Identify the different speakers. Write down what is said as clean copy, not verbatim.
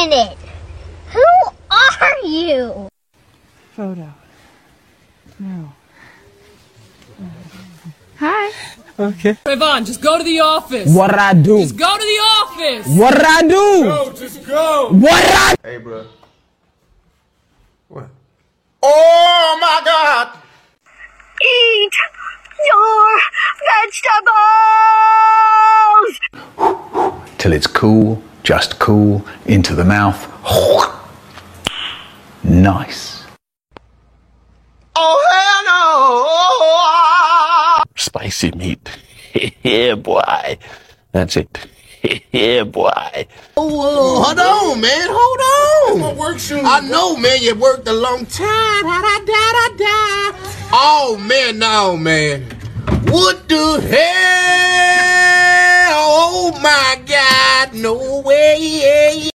Speaker 1: minute. Who are you?
Speaker 2: Photo. No.
Speaker 3: Hi.
Speaker 2: Okay.
Speaker 4: Yvonne, just go to the office.
Speaker 5: What'd I do?
Speaker 4: Just go to the office.
Speaker 5: What'd I do?
Speaker 6: Go, just go.
Speaker 5: What'd I?
Speaker 6: Hey, bro. What? Oh my God!
Speaker 1: Eat your vegetables!
Speaker 7: Till it's cool, just cool, into the mouth. Nice.
Speaker 6: Oh hell no!
Speaker 8: Spicy meat. Yeah, boy. That's it. Yeah, boy.
Speaker 9: Oh, hold on, man. Hold on.
Speaker 6: My work shoes.
Speaker 9: I know, man. You worked a long time. Oh, man. No, man. What the hell? Oh, my God. No way.